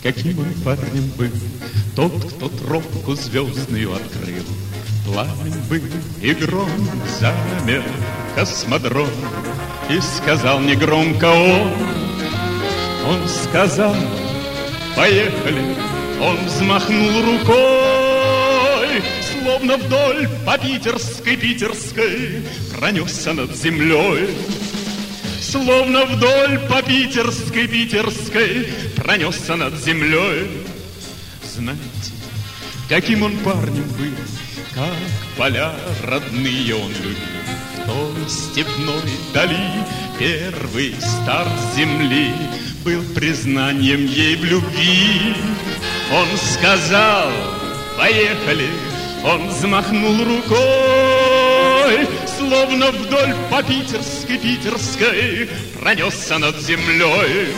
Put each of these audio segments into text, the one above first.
каким он парнем был тот, кто тропку звездную открыл. Пламень был и гром замер космодром, и сказал негромко он сказал: поехали. Он взмахнул рукой, словно вдоль по питерской пронесся над землей. Словно вдоль по питерской пронесся над землей. Знаете, каким он парнем был, как поля родные он любил. В той степной дали первый старт земли был признанием ей в любви. Он сказал: поехали. Он взмахнул рукой, словно вдоль по питерской пронесся над землей.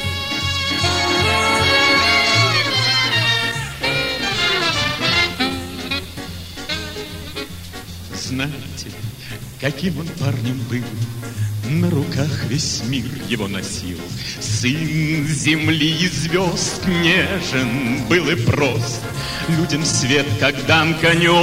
Знаете, каким он парнем был, на руках весь мир его носил. Сын земли и звезд, нежен был и прост, людям свет как Данка нес.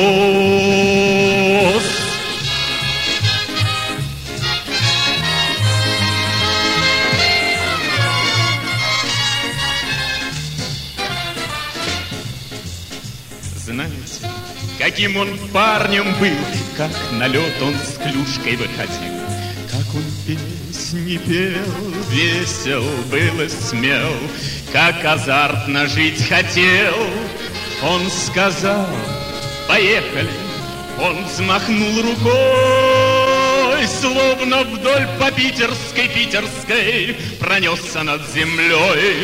Знаете, каким он парнем был, как на лед он с клюшкой выходил, как он песни пел, весел был и смел, как азартно жить хотел. Он сказал: поехали. Он взмахнул рукой, словно вдоль по питерской пронесся над землей.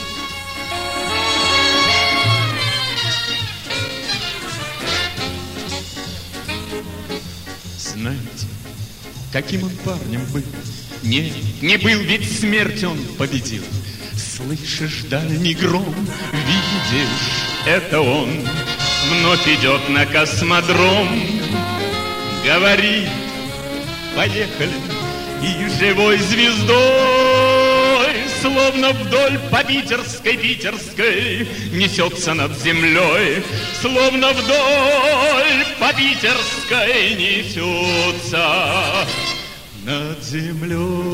Знаете, каким он парнем был? Не был, ведь смерть он победил. Слышишь дальний гром, видишь, это он вновь идет на космодром. Говорит: поехали. И живой звездой, словно вдоль по питерской несется над землей. Словно вдоль по питерской несется над землей.